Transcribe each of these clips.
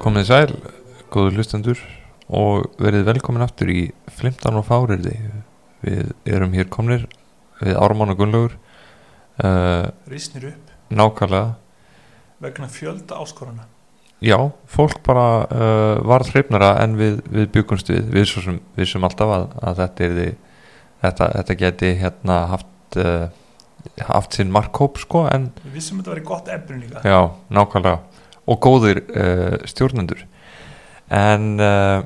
Komið sæl, góðu hlustendur og verið velkomin aftur í Flimtan og Fáriði. Við erum hér komnir við Ármann og Gunnlaugur. Risnir upp Nákvæmlega. vegna fjölda áskorana. Já, fólk bara varð hrifnara en við byggumst við svo sem vissum alltaf að þetta geti haft sinn markhóp sko, en Við vissum að þetta væri gott efni líka. já, nákvæmlega og góðir stjórnendur en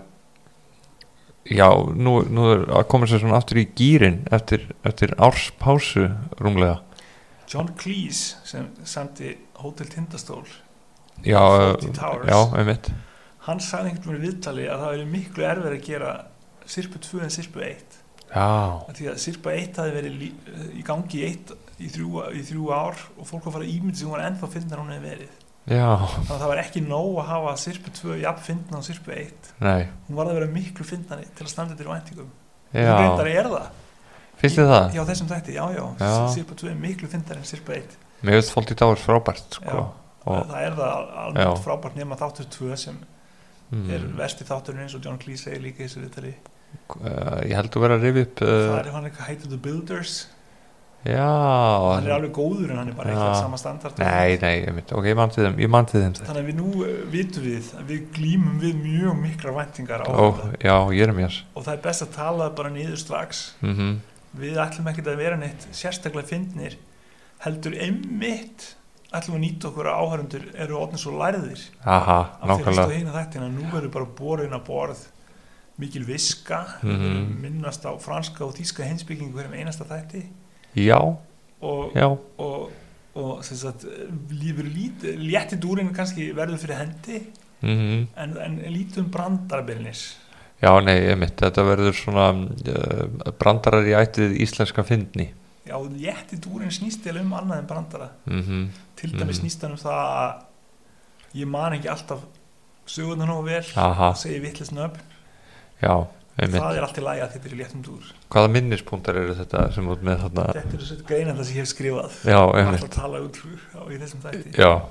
já, nú er að koma sér svona aftur í gírinn eftir árspásu rúmlega. John Cleese sem samdi Hótel Tindastól Já, Fawlty Towers. já, einmitt. Hann sagði einhvern veginn í viðtali að það væri miklu erfið að gera Sirpu 2 en Sirpu 1. Já, Því að Sirpa 1 hafi verið í gangi í þrjú ár og fólk var að fara að ímynda sig hún var ennþá fyndnar hún hefði verið. já, Þannig að það var ekki nóg að hafa Sirpu 2 jafn fyndna á Sirpu 1. nei, Hún var að vera miklu fyndnari til að standa til væntingum. já. Hún reyndar það. Finnst þið það? Já, þessum þætti, já. Sirpa 2 er miklu fyndari en Sirpa 1. Mér finnst Fawlty Towers frábært, sko. Já, og það er það alveg frábært nema þáttur 2 sem er versti þátturinn eins og John Cleese segir líka í þessu viðtali. Ég held að vera að rifja upp Það er hann eitthvað heitir The Builders. Já, Hann er alveg góður en hann er bara eitthvað sama standard. Nei, ok, ég man til þeim. Þannig að við nú vitum við að við glímum við mjög miklar væntingar á þetta. Já, ég er mér. Og það er best að tala bara niður strax. Við ætlum ekkert að vera neitt sérstaklega fyndnir, heldur einmitt ætlum að nýta okkur að áhörundur eru orðnir svo lærðir. Aha, Af því að nákvæmlega. fyrst á hina þættina, nú verður bara borin að borð mikil viska, minnast á franska og þýska heimspekingu hverjum einasta þætti Já, og sem sagt létti dúrin kannski verður fyrir hendi en lítum brandarabirnis. Já, nei, einmitt, þetta verður svona brandarar í ættið íslenska fyndni. Já, létti dúrin snýst eða annað en brandara. Til dæmis snýst hann það að ég man ekki alltaf sögurnar nógu vel og segi vitlaus nöfn. Já, einmitt. Það er allt í lagi að þetta er léttum dúr. Hvaða minnispunktar eru þetta sem út með þarna? Þetta eru svo greina það sem ég hef skrifað. Já, einmitt. einmitt. Alltaf tala út í þessum þætti. Já,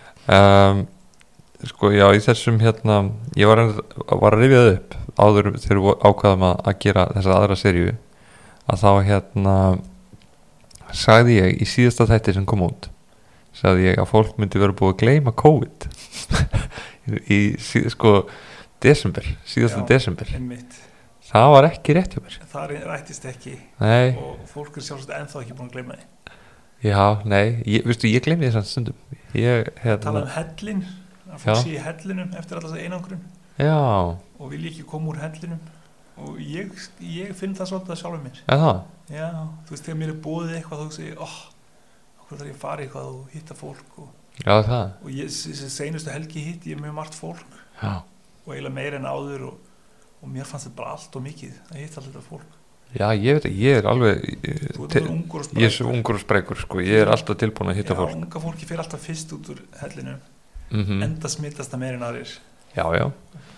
sko, já, í þessum ég var að rifja það upp áður þegar við ákvaðum að gera þessa aðra seríu að þá sagði ég í síðasta þætti sem kom út sagði ég að fólk myndi vera búið að gleyma COVID í síðasta desember. Einmitt. Það var ekki rétt hjá mér. Það rættist ekki. Nei. Og fólk er sjálfsagt ennþá ekki búin að gleyma því. Já, nei, ég gleymi því samt stundum. Tala hellin, að fólk sé í hellinum eftir alltaf þessa einangrun. Já. Og vilja ekki koma úr hellinum. Og ég finn það svolítið að sjálfum mér. Það? Já, þú veist, þegar mér er boðið eitthvað þá segir ég, hvað þarf ég að fara eitthvað og hitta fólk Já, það. Og þessi seinustu helgi hitti ég mjög margt fólk. Já. Og eiginlega meira en áður og mér fannst þetta bara allt og mikið að hitta alltaf fólk. Já, ég veit ekki, ég er alveg ég er svo ungur og sprækur, sko, ég er alltaf tilbúin að hitta fólk. Já, unga fólki fyrir alltaf fyrst út úr hellinu enda smittast það meira en aðrir. Já.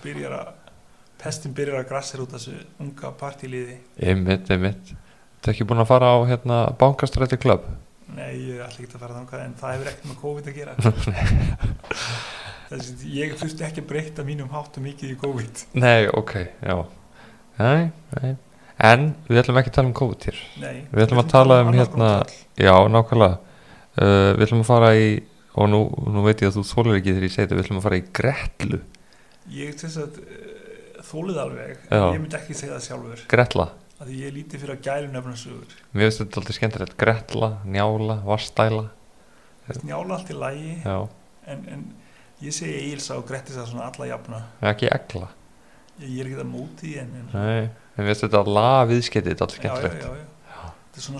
Pestin byrjar að grassera út þessu unga partíliði. Einmitt. Þetta ekki búin að fara á Bankastræti Club? Nei, ég er alltaf ekki að fara þangað en það hefur ekkert með COVID að gera. Ég þurfti ekki að breyta mínum háttum mikið í COVID. Nei, ok, já. Nei. En við ætlum ekki að tala um COVID hér. Nei. Við ætlum að tala um já, nákvæmlega. Við ætlum að fara í, og nú veit ég að þú þolir ekki þegar ég segi þetta, við ætlum að fara í Gretlu. Ég þess að þólið alveg, ég myndi ekki segja það sjálfur. Gretla. Að ég líti fyrir að gælum nefnarsögur. Mér finnst þetta alltaf skemmtilegt. Gretla, Njála, Vatnsdæla. Njála allt í lagi. Já. En ég segi Egilsá og Grettisá svona alla jafna. Ekki Egla. Ég er ekki það móti en Nei, en við veist þetta að laga viðskiptið, þetta er alltaf skemmtilegt. Já.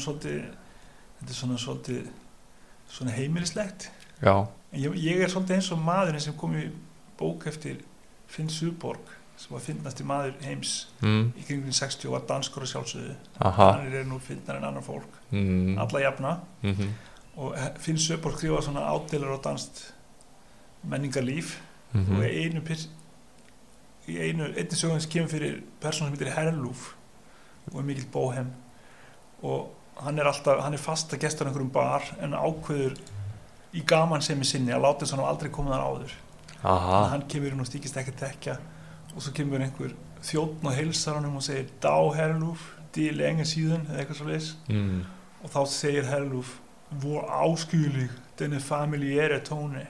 Þetta er svona heimilislegt. Já. Ég er svolítið eins og maðurinn sem kom í bók eftir Finn Suðborg sem var fyndnasti maður heims í kringum 60 og var danskur og sjálfsögðu. Hann er nú fyndnar en annar fólk. Alla jafna. Og Finn Suðborg skrifa svona ádeilar og danst menningarlíf og í einni sögum sem kemur fyrir persónu sem heitir Herlúf og mikill bóhem og hann er fasta gestur á einhverjum bar en ákveður í gamansemi sinni að láta þess að hann aldrei komið þar áður hann kemur inn og stíkist ekki tekja og svo kemur einhver þjónn og heilsar honum og segir Dag Herluf, det længe siden eða eitthvað svo leis og þá segir Herluf hvor afskyelig denne familiære tóni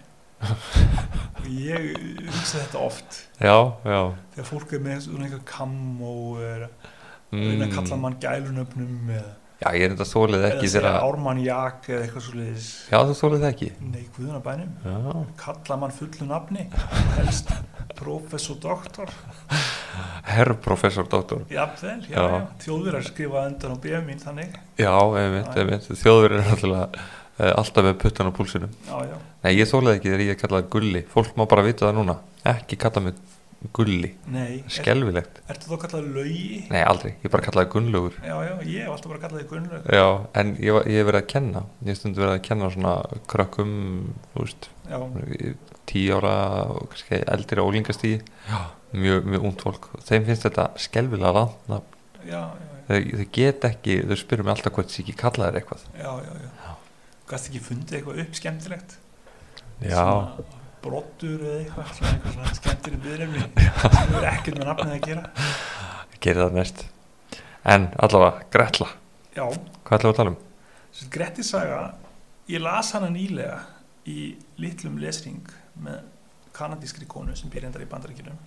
og ég hugsa þetta oft þegar fólk með einhver kam og reyna að kalla mann gælunöfnum já, ég þetta þólið ekki eða segja Ármanjak eða eitthvað svo leiðis já, þú þólið það ekki nei, guðunabænum kalla mann fullu nafni helst professor doktor herr professor doktor jafnvel, já. Þjóðverjar skrifa undan á BM mín þannig já, einmitt Þjóðverjar er náttúrulega alltaf með puttan á púlsinum nei, ég þólið ekki þegar ég kallaði Gulli fólk má bara vita það núna ekki kalla mig Gulli nei, skelfilegt ertu þá kallaði Laugi? Nei, aldrei, ég bara kallaði Gunnlaugur já, ég hef alltaf bara kallaði Gunnlaugur já, en ég hef verið að kenna ég stundi verið að kenna svona krökkum þú veist 10 ára og kannski eldri ólingastíði mjög ungt fólk þeim finnst þetta skelfilega langt þau get ekki þau spyrir mig alltaf hvort þið ekki kalla þér eitthvað já gæst ekki fundið eitthvað upp skemmtilegt já brottur eða eitthvað skemmtir í byrjumni sem er ekkert með nafnið að gera gerir það næst en allavega Gretla já hvað ætlum við að tala um? Grettis saga ég las hana nýlega í litlum lesring með kanadískri konu sem býr endar í Bandaríkjunum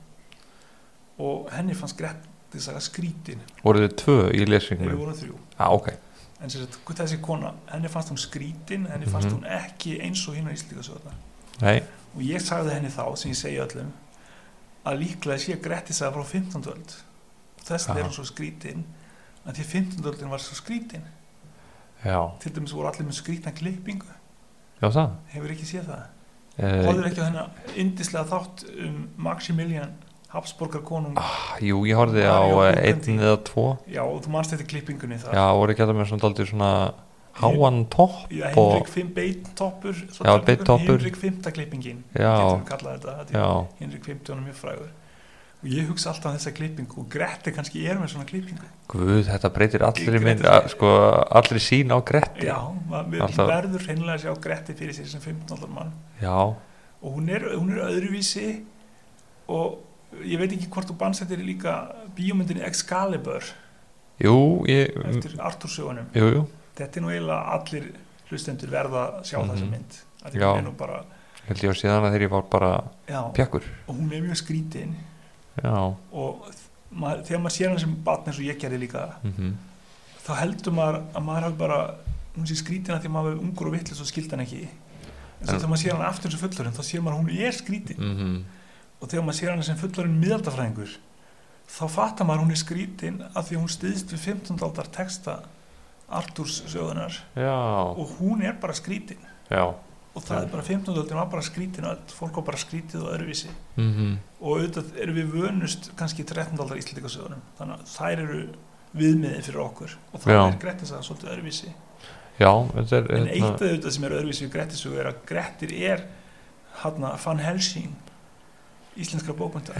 og henni fannst Grettis saga skrítin voru þið 2 í lesringunum? Nei, við vorum 3 ok en þessi kona, henni fannst hún skrítin henni fannst hún ekki eins og hinnar íslíkasöðuna nei og ég sagði henni þá, sem ég segi öllum að líklega sé Grettis saga frá 15. öld og þess er hún svo skrítin að því 15. öldin var svo skrítin já til dæmis voru allir með skrítna klippingu já það hefur ekki séð það horfður ekki á hennar yndislega þátt Maximilian Habsborgarkonung jú, ég horfði á 1 eða 2 já, og þú manst eftir klippingunni þar já, voru ekki að það með svona daldið svona háan topp já, Henrik 5 beittoppur Henrik 5. klippingin getur við kallað þetta Henrik 50 er mjög frægur og ég hugsa alltaf þessa klippingu og Gretti kannski er með svona klippingu Guð, þetta breytir allir mynd sko, allir sín á Gretti já, við verður hreinlega að sjá Gretti fyrir sér sem 15 ára mann já og hún er öðruvísi og ég veit ekki hvort þú bannsettir líka bíómyndinni Excalibur eftir Arthur sögunum jú þetta er nú eiginlega allir hlustendur verða að sjá þessa mynd já, bara, held ég á síðan að þegar ég var bara pjakkur og hún er mjög skrítin já og þegar maður sér hann sem barn eins og ég gerði líka þá heldur maður að maður hafi bara hún sé skrítin að því að maður er ungur og vitlaus og skildi hann ekki en þegar maður sér hann aftur sem fullorðinn þá sér maður að hún er skrítin og þegar maður sér hann sem fullorðinn miðaldafræðingur þá fattar maður að hún er skrítin af því að hún styðst við 15. aldar texta Artúrs sögunar og hún er bara skrítin og það er bara 15. öldin var bara skrítin öll fólk var bara skrítið og öðruvísi og auðvitað erum við vönust kannski 13. aldar íslendingasögunum þannig að þær eru viðmiðið fyrir okkur og það er Grettis að svolítið öðruvísi en eitt af þetta sem er öðruvísi við Grettisögu er að Grettir er Van Helsing íslenskra bókmennta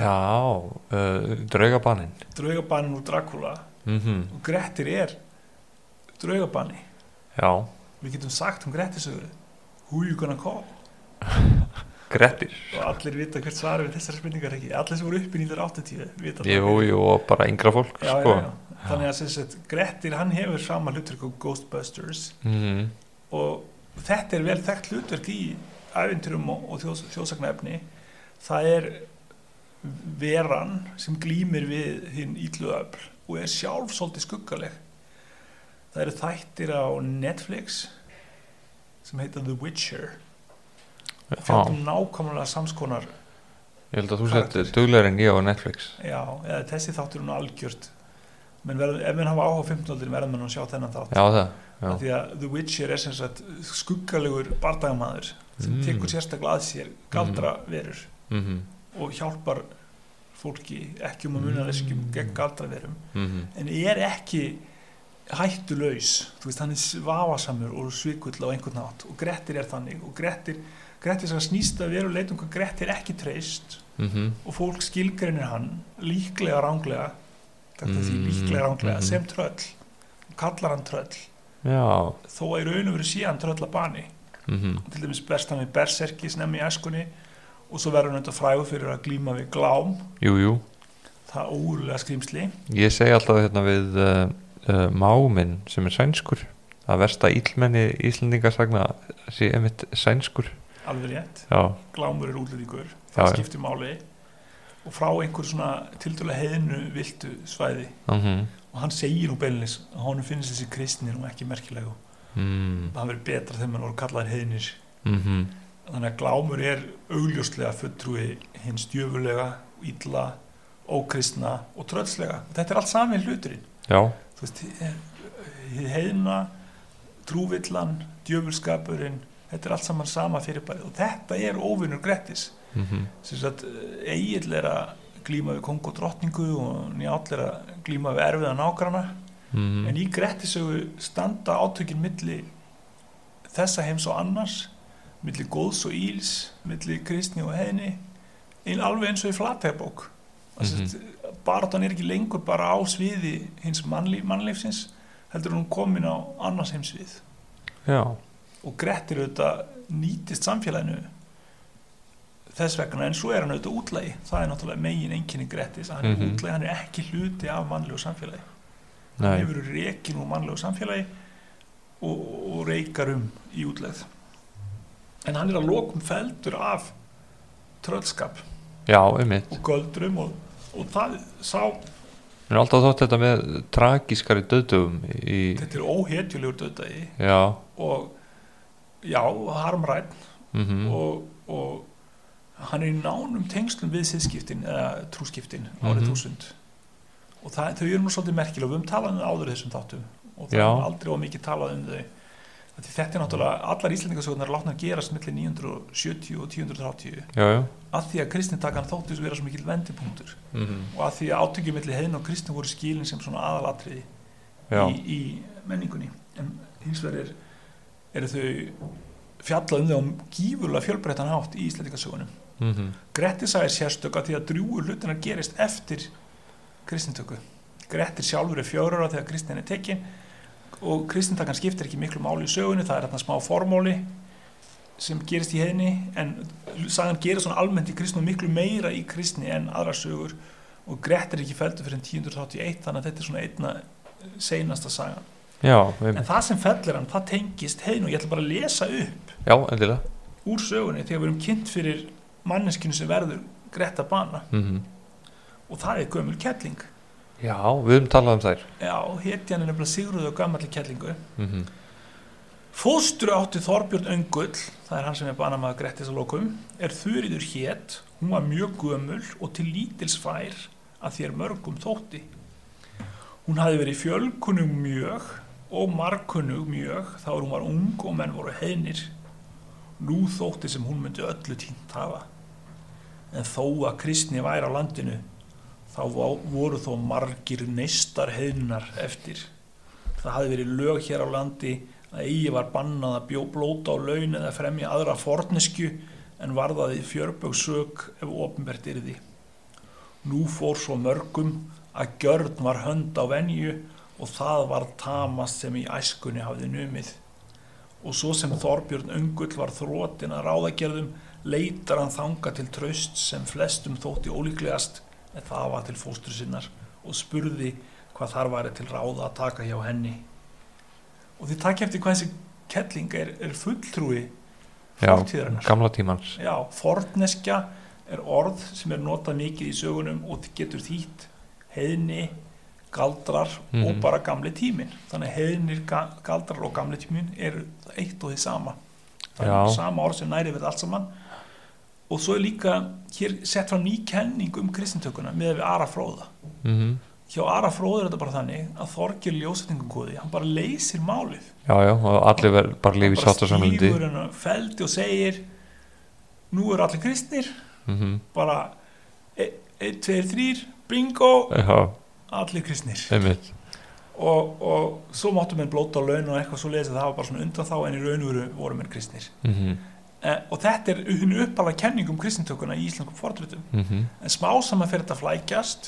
Draugabaninn úr Dracula og Grettir er draugabanni við getum sagt Grettisögu who you gonna call Grettir og allir vita hvert svar við þessar spurningar ekki allir sem voru upp í 1980 vita jú og bara yngra fólk sko. þannig að Grettir hann hefur sama hlutverk og Ghostbusters og þetta er vel þekkt hlutverk í ævintýrum og þjóðsagnaefni það er veran sem glímir við hinn illu öfl og er sjálf svolítið skuggaleg það eru þættir á Netflix sem heita The Witcher fjöldum nákvæmlega samskonar ég held að þú settir duglegar en ég á Netflix eða þessi þáttur er nú algjört menn ef við hafa áhuga 15 aldri verðum við að sjá þennan þátt því að The Witcher er sem sagt skuggalegur bardagamaður sem tekur sérstaklega að sér galdraverur og hjálpar fólki ekki að muna lesskjum gegn galdraverum en er ekki hættulaus þú veist hann er vafasamur og svikull á einhvern nátt og Grettir er þannig og Grettir snýst að vera og leita hvað Grettir ekki treyst og fólk skilgreinir hann líklega ránglega sem tröll og kallar hann tröll þó að í raun og veru sé hann tröllabani til dæmis berst hann við berserki snemmi í æskunni og svo verður hann auðvitað frægur fyrir að glíma við glám. Jú. Það ógurlega skrýmsli. Ég segi alltaf hérna við máminn sem sænskur, að versta illmenni Íslendingasagna sé einmitt sænskur. Alveg rétt. Já. Glámur útlendingur, það skiptir máli og frá einhver svona tiltölulega heiðnu viltu svæði og hann segir nú beinleis að honum finnst þessi kristni nú ekki merkilegu. Það verður betra þegar mann voru kallaðir heiðnir. Þannig að glámur augljóslega fulltrúi hins djöfurlega, illa, ókristna og tröllslega. Þetta allt sami hluturinn. Já. Þú veist, heiðna, trúvillan, djöfurskapurinn, þetta allt saman sama fyrirbærið og þetta óvinur Grettis. Sem sagt, Egill að glíma við kóng og drottningu og Njáll að glíma við erfiða nágranna. En í Grettissögu standa átökin milli þessa heims og annars, milli góðs og íls, milli kristni og heiðni, alveg eins og í Flateyjarbók. Baráttan ekki lengur bara á sviði hins mannlífsins, heldur hún komin á annars heimsvið. Já. Og Grettir auðvitað nýtist samfélaginu þess vegna, en svo hann auðvitað útlægi. Það náttúrulega megin einkenni Grettis, hann útlægi, hann ekki hluti af mannlegu samfélagi. Hann hefur rekin úr mannlegu samfélagi og reikar í útlegð. En hann að lokum feldur af tröllskap. Já, einmitt. Og göldrum og það sá. Mér alltaf þótt þetta með tragískari dauðdögum Þetta óhetjulegur dauðdagi. Já. Og harmrænn og hann í nánum tengslum við siðskiptin eða trúskiptin árið 1000. Og þau nú svolítið merkilega. Við talað áður þessum þáttum og það aldrei mikið talað þau. Þetta náttúrulega, allar Íslendingasögurnar látnar gerast milli 970 og 1030 að því að kristnitakan þótti vera svo mikil vendipunktur og að því að átökjum milli heiðni og kristni voru skilin sem svona aðalatriði í menningunni. En hins vegar þau fjallað þau á gífurlega fjölbreyttan hátt í Íslendingasögunum. Grettis er sérstök að því að drjúgur hlutinnar gerist eftir kristnitöku. Grettir sjálfur 4 ára þegar kristnin tekin og kristintakan skiptir ekki miklu máli í sögunni, það þarna smá formóli sem gerist í heiðni, en sagan gerist svona almennt í kristni og miklu meira í kristni en aðra sögur og Grettir ekki felldur fyrir 1081, þannig að þetta svona einna seinasta sagan. Já, en það sem fellir hann, það tengist heiðni og ég ætla bara að lesa upp úr sögunni þegar við erum kynnt fyrir manneskinu sem verður Gretta bana og það gömul kettling. Já, við höfum talað þær. Já, hetjan nefnilega Sigruð og gamalli kellingu. Fóstru átti Þorbjörn Öngull, það hann sem banamaður Grettis að lokum, Þuríður hét, hún var mjög gömul og til lítils fær að þér mörgum þótti. Hún hafði verið fjölkunnug mjög og margkunnug mjög, þá hún var ung og menn voru heiðnir. Nú þótti sem hún myndi öllu tínt hafa. En þó að kristni væri á landinu, þá voru þó margir neistar heiðnar eftir. Það hafði verið lög hér á landi að eigi var bannað að blóta á laun eða fremja aðra forneskju en varðaði fjörbög sök ef opinbert yrði. Nú fór svo mörgum að gjörn var hönd á venju og það var tamast sem í æskunni hafði numið. Og svo sem Þorbjörn Öngull var þrotin að ráðagerðum, leitar hann þanga til trausts sem flestum þótti ólíklegast, en það var til fóstru sinnar og spurði hvað þar væri til ráða að taka hjá henni. Og þið takk eftir hvað þessi kettling fulltrúi fortíðarinnar. Gamla tímans. Já, forneskja orð sem notað mikið í sögunum og getur þýtt heiðni, galdrar og bara gamli tíminn. Þannig heiðnir, galdrar og gamli tíminn eitt og því sama. Það sama orð sem næri við allt saman. Og svo líka hér sett fram ný kenning kristintökuna með við Ara fróða. Hjá Ara fróða þetta bara þannig að Þorgeir ljósvetningagoði, hann bara leysir málið. Já, og allir bara lifi í sáttasamlyndi. Hann bara stígur hennar feldi og segir nú allir kristnir, bara 1, 2, 3, bingo, allir kristnir. Og svo máttu menn blóta á laun og eitthvað svo lesið, það var bara svona undan þá en í raunveru voru menn kristnir. Og þetta hinn uppalega kenning kristintökuna í íslenskum fornritum. En smá saman fyrir þetta flækjast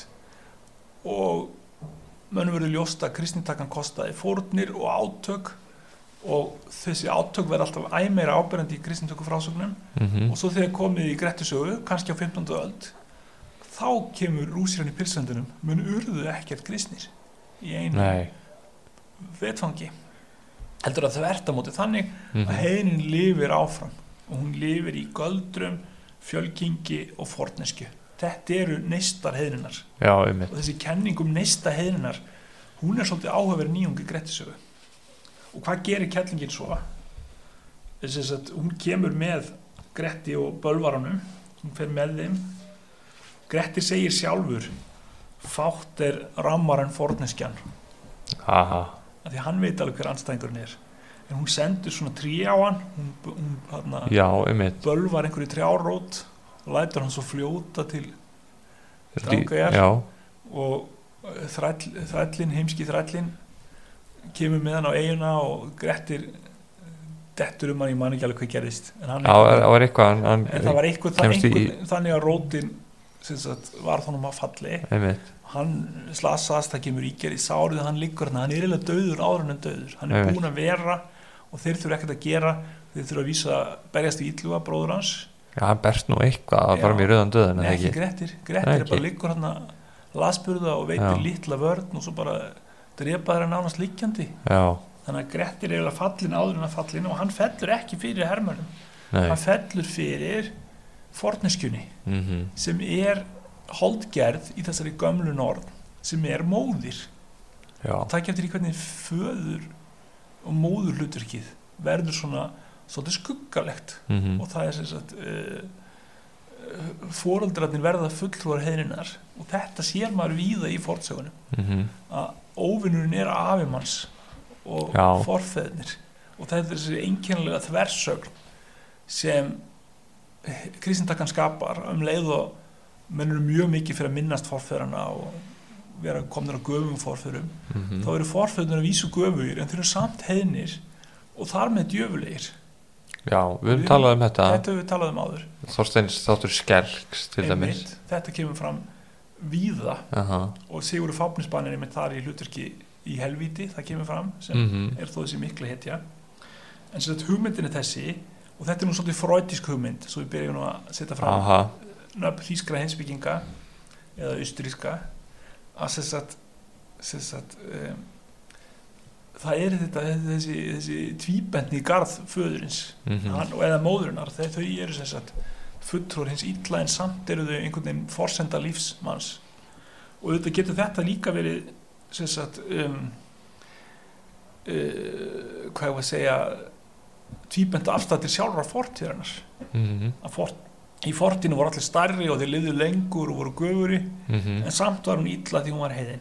og mönnum verður ljóst að kristintakan kostaði fórnir og átök og þessi átök verða alltaf æmeira áberandi í kristindöku frásögnum og svo þegar komið í Grettisögu, kannski á 15. öld, þá kemur rúsirinn í pilsendunum, mun urðu ekkert kristnir í einu vetfangi. Heldur að þvert á móti þannig að heiðnin lifir áfram og hún lifir í göldrum, fjölkingi og forneskju. Þetta eru neistar heiðninar. Já, og þessi kenning neista heiðninar, hún svolítið áhugaverð nýjung í Grettisögu. Og hvað gerir kellingin svo? Þess að hún kemur með Gretti og bölvaranum, hún fer með þeim. Gretti segir sjálfur, fátt rammar en forneskjan. Því hann veit alveg hver andstæðingurinn en hún sendur svona tré á hann, hún bölvar einhverju trjárót og lætur hann svo fljóta til Drangeyjar og þrællin, heimski þrællin kemur með hann á eyjuna og Grettir dettur hann, ég man ekki alveg hvað gerðist en það var eitthvað þannig að rótin var þannig að falli hann slasaðast, það kemur ígerð í sárið hann liggur hann eiginlega dauður áður en dauður hann búinn að vera og þeir þurfa ekkert að gera þeir þurfa að vísa berjast í Illuga bróður hans hann berst nú eitthvað að fara mér rauðan döðan ekki Grettir bara liggur hann lasburða og veitir litla vörn og svo bara drepa þeirra nánast liggjandi þannig að Grettir eiginlega fallin áður en að fallin og hann fellur ekki fyrir hermönum hann fellur fyrir forneskjunni sem holdgerð í þessari gömlu norn sem móðir og takk eftir í hvernig föður og móður hlutverkið verður svona svolítið skuggalegt og það sem sagt foreldrarnir verða fulltrúar heiðninnar og þetta sér maður víða í fornsögunum að óvinnurinn afimanns og forfeðnir og þetta þessi einkennilega þversögn sem kristindakan skapar leið og menn eru mjög mikið fyrir að minnast forfeðrana og vera komnir á göfum forfeðrum þá eru forfeðrunir að vísu göfugir en þeir eru samt heiðnir og þar með djöfulegir við höfum talað þetta höfum við talað áður Þorsteins þáttur Skelks til dæmis þetta kemur fram víða og Sigurður Fáfnisbani með þar í hlutverki í helvíti það kemur fram sem þó þessi mikla hetja en sem sagt hugmyndin þessi og þetta nú svolítið freudisk hugmynd svo við byrjum nú að setja fram nöfn þýskra heimspekinga eða austríska að það þetta þessi tvíbentni í garð föðurins eða móðurinnar þau eru fulltrúar hins illa en samt eru þau einhvern veginn forsenda lífsmanns og auðvitað getur þetta líka verið hvað ég að segja tvíbenta afstæð til sjálfrar fortíðarinnar að í fortíðinu voru allir stærri og þeir lifðu lengur og voru göfuri en samt var hún illa því hún var heiðin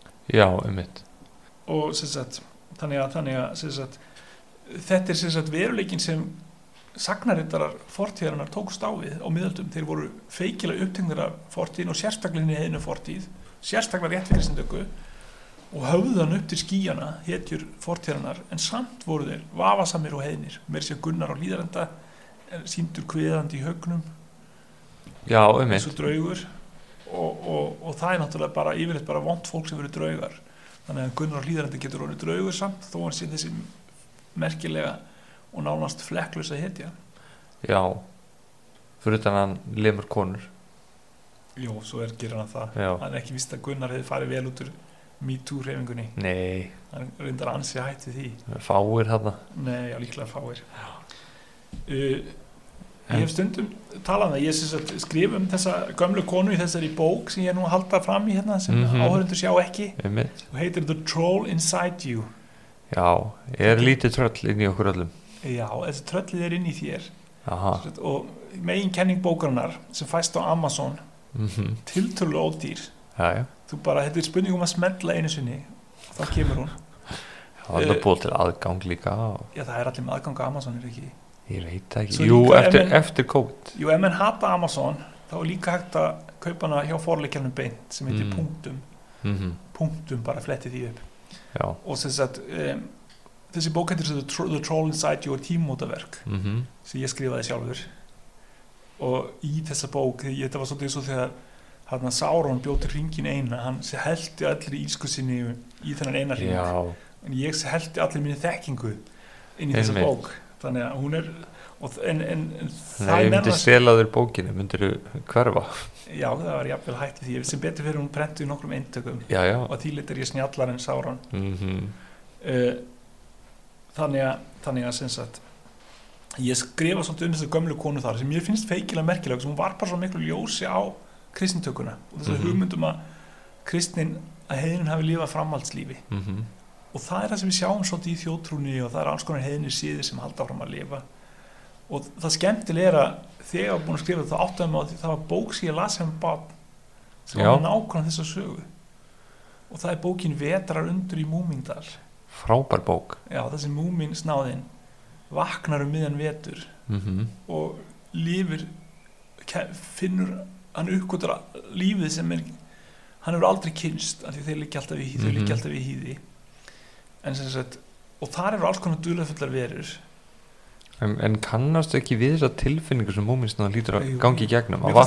og þannig að þetta veruleikin sem sagnaritarar fortíðarinnar tókust á við á miðöldum, þeir voru feikilega uppteknir af fortíðin og sérstaklega í heiðinu fortíð sérstaklega rétt fyrir kristindöku og höfðan upp til skýjana hetjur fortíðarinnar en samt voru þeir vafasamir og heiðnir meira sér Gunnar á Hlíðarenda sýndur kveðandi í högnum eins og draugur og það náttúrulega bara yfirleitt bara vont fólk sem verið draugar þannig að Gunnar á Hlíðarenda getur orðið draugur samt þó hann sé þessi merkilega og nánast flekklausa hetja fyrir utan hann lemur konur svo gerir hann það hann ekki víst að Gunnar hefði farið vel út úr MeToo-hreyfingunni hann reyndar ansi hætt við því fáir þarna líklega fáir ég hef stundum talað ég skrif þessa gömlu konu í þessari bók sem ég nú halda fram í hérna sem áhörundur sjá ekki og heitir The Troll Inside You lítið tröll inn í okkur öllum þessi tröllið inn í þér og meginkenning bókarinnar sem fæst á Amazon tiltölulega ódýr þú bara, þetta spurning að smella einu sinni og þá kemur hún það er búið til aðgang líka það allir með aðgang á Amazon ekki ég veit ekki, eftir COVID ef menn hata Amazon þá er líka hægt að kaupa hana hjá forleikjarnum beint sem heitir punktum bara fletti því upp og þessi bók heitir The Troll Inside You tímótaverk sem ég skrifaði sjálfur og í þessa bók þetta var svolítið eins og þegar Sauron bjó til hringin eina hann hellti allir í ísku sinni í þennan eina hring en ég hellti allir minni þekkingu inn í þessa bók, þannig að hún en það ég myndi stela þér bókinu, myndir þú hverfa? Já, það var jafnvel hægt því sem betur fyrir hún prentu í nokkrum eintökum og því litur ég snjallar en Sauron. Þannig að sem sagt ég skrifa svolítið þessu gömlu konu þar sem mér finnst feikilega merkilega, sem hún var bara svo miklu ljósi á kristintökuna og þess að hugmyndum að kristnin að heiðnin hafi lifað framhaldslífi og það það sem við sjáum svolítið í þjóðtrúni og það alls konar heiðnir síður sem halda áfram að lifa og það skemmtilega þegar ég var búin að skrifa það áttaði mig á því það var bók sem ég las sem barn sem var nákvæmlega þessa sögu og það bókin Vetrar undur í Múmíndal. Frábær bók. Já, þessi múminsnáðinn vaknar miðjan vetur og lifir finnur hann uppgötur lífið sem hann hefur aldrei kynnst af því þeir liggja alltaf í hýði en sem sagt og þar eru alls konar dularfullar verur en kannast ekki við þessa tilfinningu sem múminsnáðinn lítur að gangi í gegnum að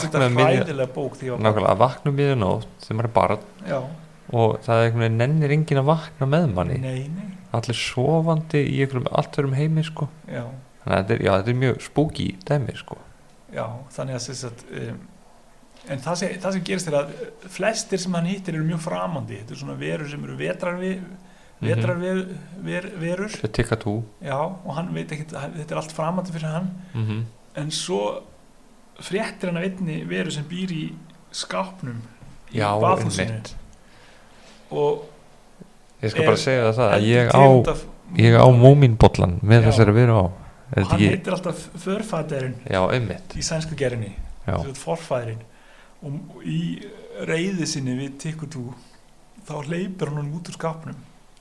vakna miðjan nótt þegar maður barn og það einhvern veginn nennir enginn að vakna með manni allir sofandi í einhverjum allt verum heimi sko þannig að þetta er mjög spooky dæmi sko þannig að þess að en það sem gerist er að flestir sem hann hittir eru mjög framandi þetta er svona verur sem eru vetrarverur Tikkatú og hann veit ekki, þetta er allt framandi fyrir hann en svo fréttir hann af einni veru sem býr í skápnum í baðhúsinu og ég skal bara segja það að ég á múmínbollan með þessari veru á hann heitir alltaf förfæðurinn í sænsku gerinni forfæðurinn og í reiði sinni við Tikkatú þá hleypur hann út úr skápnum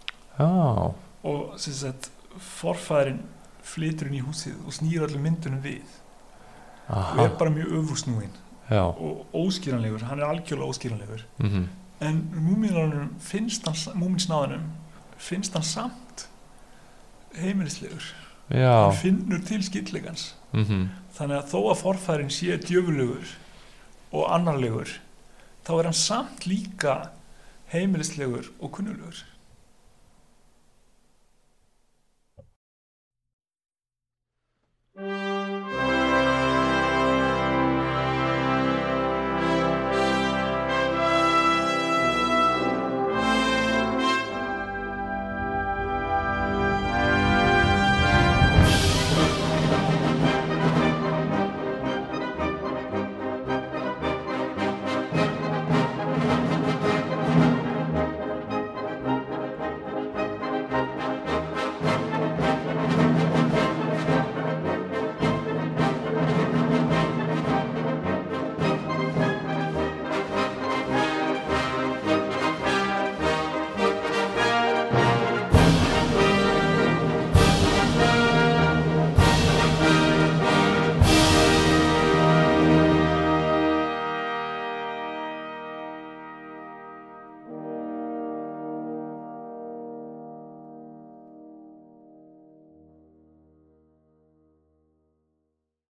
og sem sagt forfæðurinn flytur inn í húsið og snýr allir myndunum við og er bara mjög öfusnúinn og óskýranlegur, hann er algjörlega óskýranlegur en múminsnáðunum finnst hann samt heimilislegur hann finnur til skyldleikans þannig að þó að forfæðurinn sé djöfulegur og annarlegur þá er hann samt líka heimilislegur og kunnulegur